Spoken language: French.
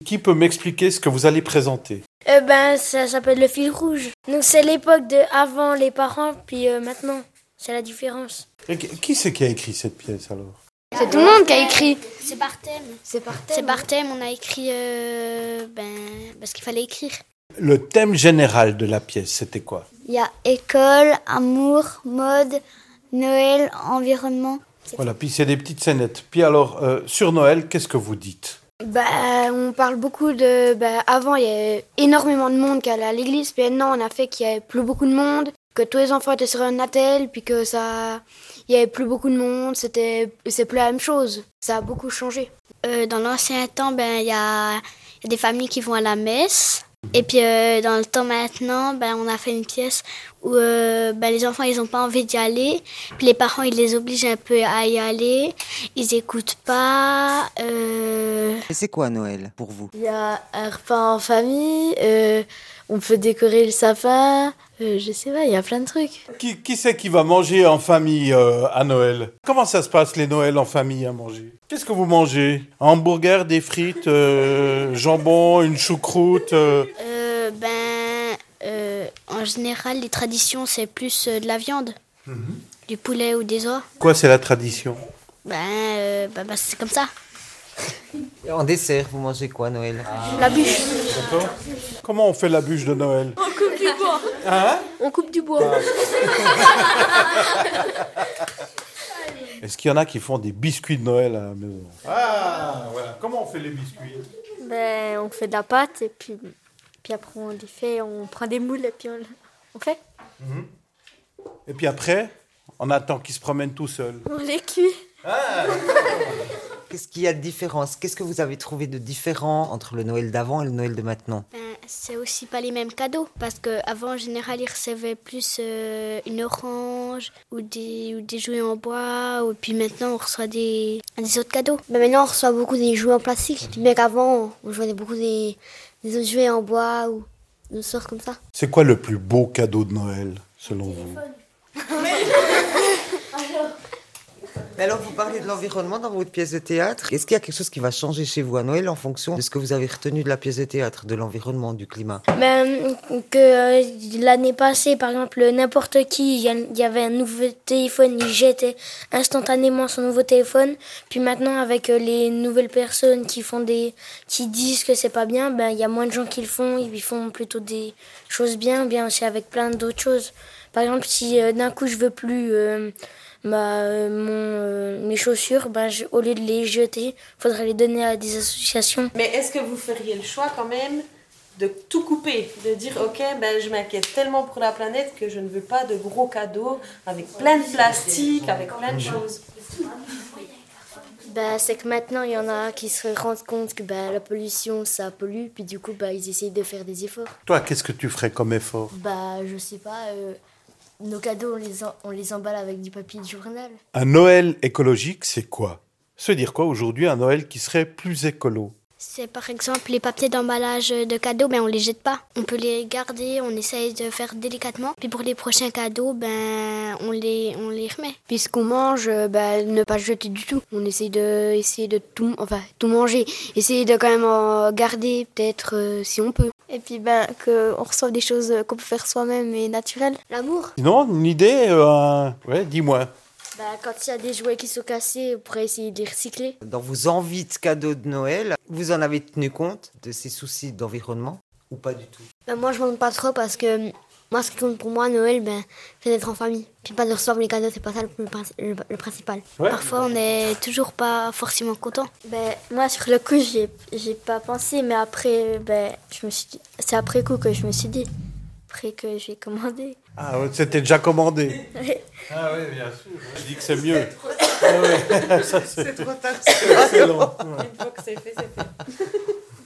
Qui peut m'expliquer ce que vous allez présenter? Ça s'appelle le fil rouge. Donc c'est l'époque de avant les parents, puis maintenant. C'est la différence. Et qui c'est qui a écrit cette pièce alors? C'est tout le monde qui a écrit. C'est par thème. C'est par thème. C'est par thème, on a écrit parce qu'il fallait écrire. Le thème général de la pièce, c'était quoi? Il y a école, amour, mode, Noël, environnement. Voilà, puis c'est des petites scénettes. Puis alors, sur Noël, qu'est-ce que vous dites? On parle beaucoup de... avant, il y avait énormément de monde qui allait à l'église. Puis maintenant, on a fait qu'il n'y avait plus beaucoup de monde. Que tous les enfants étaient sur un attel. Puis que ça... Il n'y avait plus beaucoup de monde. C'est plus la même chose. Ça a beaucoup changé. Dans l'ancien temps, il y a des familles qui vont à la messe. Et puis dans le temps maintenant, on a fait une pièce où les enfants ils ont pas envie d'y aller, puis les parents ils les obligent un peu à y aller, ils écoutent pas. Et c'est quoi Noël pour vous? Il y a un repas en famille, on peut décorer le sapin, je sais pas, il y a plein de trucs. Qui c'est qui va manger en famille à Noël? Comment ça se passe les Noëls en famille à manger? Qu'est-ce que vous mangez? Un hamburger, des frites, jambon, une choucroute En général, les traditions, c'est plus de la viande, du poulet ou des oies. Quoi, c'est la tradition? C'est comme ça. Et en dessert, vous mangez quoi Noël? La bûche. D'accord. Comment on fait la bûche de Noël? On coupe du bois. Hein? On coupe du bois. Est-ce qu'il y en a qui font des biscuits de Noël à la maison? Ah, voilà. Comment on fait les biscuits? On fait de la pâte et puis après on les fait, on prend des moules et puis on fait. Et puis après, on attend qu'ils se promènent tout seuls. On les cuit. Ah, Qu'est-ce qu'il y a de différence? Qu'est-ce que vous avez trouvé de différent entre le Noël d'avant et le Noël de maintenant? C'est aussi pas les mêmes cadeaux, parce qu'avant en général ils recevaient plus une orange ou des jouets en bois, ou puis maintenant on reçoit des autres cadeaux. Maintenant on reçoit beaucoup des jouets en plastique, bien qu'avant on jouait beaucoup des autres jouets en bois ou des sortes comme ça. c'est quoi le plus beau cadeau de Noël, selon vous? Mais alors, vous parlez de l'environnement dans votre pièce de théâtre. Est-ce qu'il y a quelque chose qui va changer chez vous à Noël en fonction de ce que vous avez retenu de la pièce de théâtre, de l'environnement, du climat? L'année passée, par exemple, n'importe qui, il y avait un nouveau téléphone, il jetait instantanément son nouveau téléphone. Puis maintenant, avec les nouvelles personnes qui disent que c'est pas bien, il y a moins de gens qui le font. Ils font plutôt des choses bien aussi avec plein d'autres choses. Par exemple, si d'un coup je veux plus mes chaussures, au lieu de les jeter, faudrait les donner à des associations. Mais est-ce que vous feriez le choix quand même de tout couper, de dire ok, je m'inquiète tellement pour la planète que je ne veux pas de gros cadeaux avec plein de plastique, avec plein de choses? C'est que maintenant il y en a qui se rendent compte que la pollution ça pollue, puis du coup ils essayent de faire des efforts. Toi, qu'est-ce que tu ferais comme effort? Je sais pas, nos cadeaux on les emballe avec du papier de journal. Un Noël écologique, c'est quoi? Se dire quoi aujourd'hui, un Noël qui serait plus écolo? C'est par exemple les papiers d'emballage de cadeaux, on les jette pas. On peut les garder, on essaye de faire délicatement. Puis pour les prochains cadeaux, on les remet. Puis ce qu'on mange, ne pas jeter du tout. On essaye de tout manger. Essayer de quand même en garder peut-être si on peut. Et puis qu'on reçoive des choses qu'on peut faire soi-même et naturelles. L'amour. Sinon, une idée? Ouais, dis-moi. Quand il y a des jouets qui sont cassés, on pourrait essayer de les recycler. Dans vos envies de cadeaux de Noël, vous en avez tenu compte de ces soucis d'environnement ou pas du tout? Moi, je m'en compte pas trop parce que moi, ce qui compte pour moi, Noël, c'est d'être en famille. Puis pas de recevoir les cadeaux, c'est pas ça le principal. Ouais. Parfois, on n'est toujours pas forcément content. Moi, sur le coup, j'ai pas pensé, mais après, je me suis dit, c'est après coup que je me suis dit, après que j'ai commandé. Ah ouais, c'était déjà commandé. Ah oui, bien sûr. Je dis que c'est mieux. Ah ouais, ça, C'est trop tard. excellent. Une fois que c'est fait, c'est fait.